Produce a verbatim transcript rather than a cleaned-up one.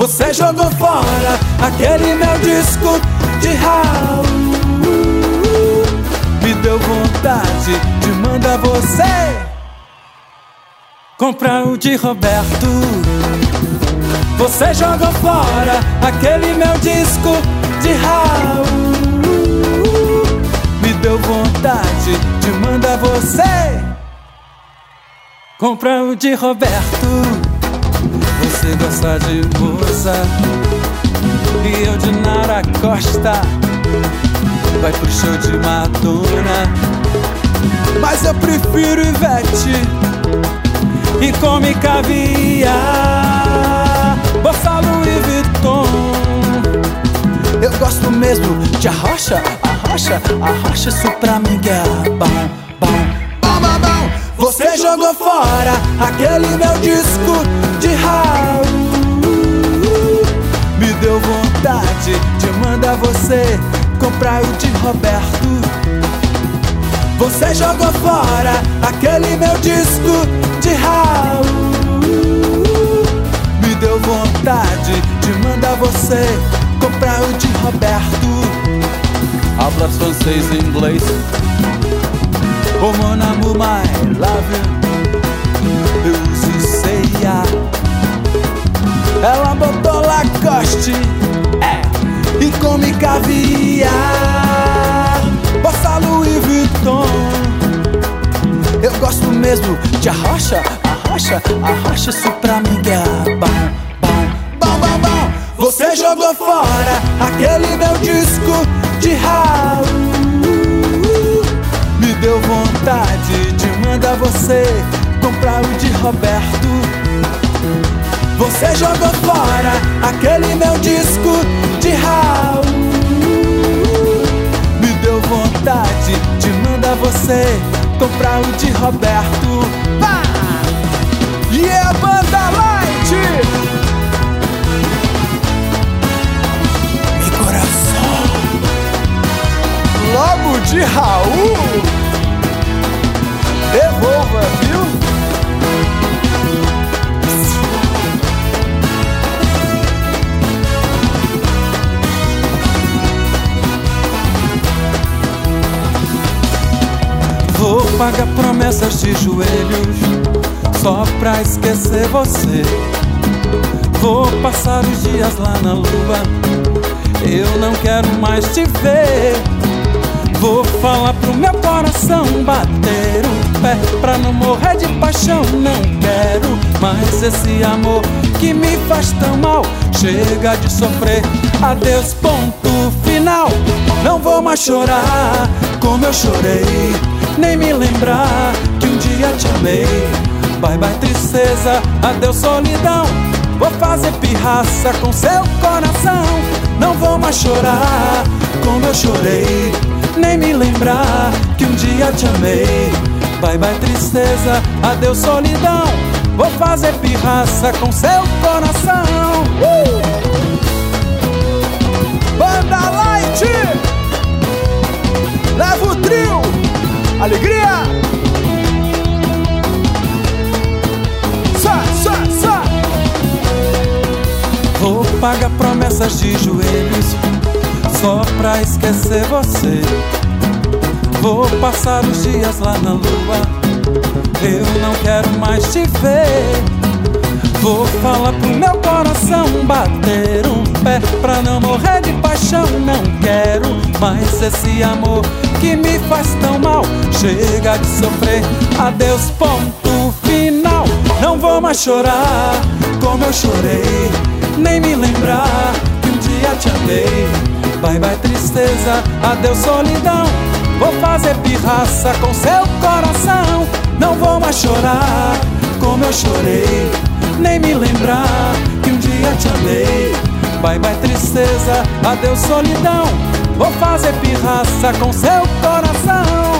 Você jogou fora aquele meu disco de Raul. Me deu vontade de mandar você comprar o de Roberto. Você jogou fora aquele meu disco de Raul. Me deu vontade de mandar você comprar o de Roberto. Você gosta de moça e eu de Nara Costa. Vai pro show de Madonna, mas eu prefiro Ivete e come caviar. Bolsa Louis Vuitton. Eu gosto mesmo de arrocha, arrocha, arrocha. Isso pra mim que é bom, bom, bom, bom, bom. Você jogou fora aquele meu disco de Raul. Me deu vontade de mandar você comprar o de Roberto. Você jogou fora aquele meu disco de Raul. Me deu vontade de mandar você comprar o de Roberto. Hablas francês e inglês. Oh mon amour, my love. Eu uso ceia. Ela botou Lacoste, é, e come caviar. Bolsa Louis Vuitton. Eu gosto mesmo de arrocha, arrocha, arrocha. Isso pra mim que é bom, bom, bom, bom, bom. Você jogou fora aquele meu disco de Raul. Me deu vontade de mandar você comprar o de Roberto. Você jogou fora aquele meu disco de Raul. Me deu vontade de mandar você comprar o de Roberto. Pá! E é a Banda Light. Meu coração. Logo de Raul. Devolva, viu? Vou pagar promessas de joelhos só pra esquecer você. Vou passar os dias lá na lua, eu não quero mais te ver. Vou falar pro meu coração bater o pé pra não morrer de paixão. Não quero mais esse amor que me faz tão mal. Chega de sofrer, adeus, ponto final. Não vou mais chorar como eu chorei, nem me lembrar que um dia te amei. Bye bye tristeza, adeus solidão. Vou fazer pirraça com seu coração. Não vou mais chorar como eu chorei, nem me lembrar que um dia te amei. Bye bye tristeza, adeus solidão. Vou fazer pirraça com seu coração. uh! Banda Light, leva o trio. Alegria! Só, só, só! Vou pagar promessas de joelhos só pra esquecer você. Vou passar os dias lá na lua, eu não quero mais te ver. Vou falar pro meu coração bater um pé pra não morrer de paixão. Não quero mais esse amor que me faz tão mal. Chega de sofrer, adeus, ponto final. Não vou mais chorar como eu chorei, nem me lembrar que um dia te amei. Bye bye tristeza, adeus solidão. Vou fazer pirraça com seu coração. Não vou mais chorar como eu chorei, nem me lembrar que um dia te amei. Bye bye tristeza, adeus solidão. Vou fazer pirraça com seu coração.